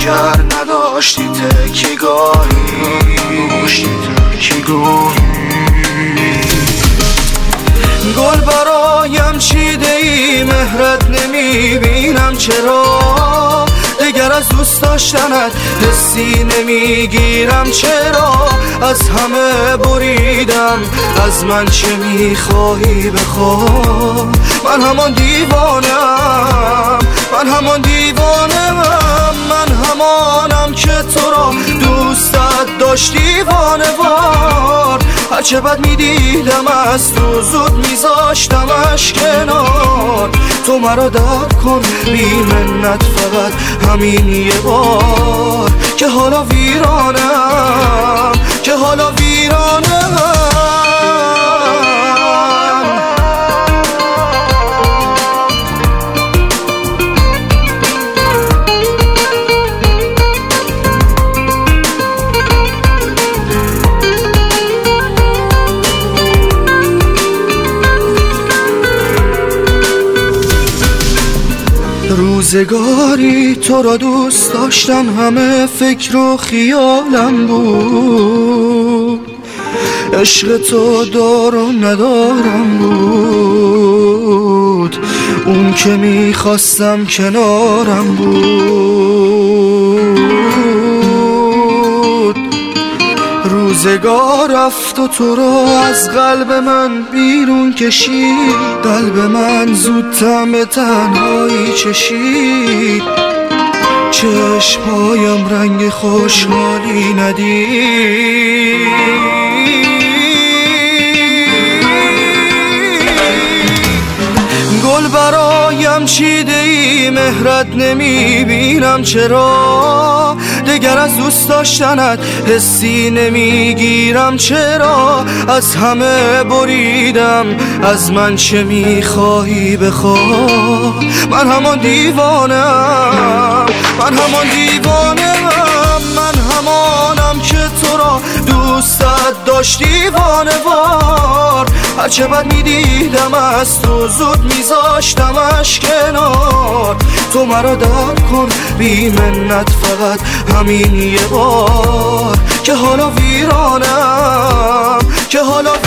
گر نداشتی تکیگاهی گل برایم چیده ای مهرت نمیبینم چرا دیگر از دوست داشتنت حسی نمیگیرم چرا از همه بریدم از من چه میخواهی بخواه من همان دیوانم من همانم که تو را دوستت داشت دیوانه‌وار هرچه بد میدیدم از تو زود میذاشتمش کنار تو مرا درک کن بی منت فقط همین یه بار که حالا ویرانم روزگاری تو را دوست داشتم همه فکر و خیالم بود عشق تو دار و ندارم بود اون که میخواستم کنارم بود روزگار رفت و تو را از قلب من بیرون کشید قلب من زود طعم تنهایی چشید چشمهایم رنگ خوشحالی ندید گل برایم چیده ای مهرت نمیبینم چرا دیگر از دوست داشتنت حسی نمیگیرم چرا از همه بریدم از من چه میخواهی بخواه من همان دیوانم من همانم که تو را دوستت داشت دیوانه‌وار هرچه بد میدیدم از تو زود میذاشتمش کنار تو مرا درک کن بی منت فقط همین یه بار که حالا ویرانم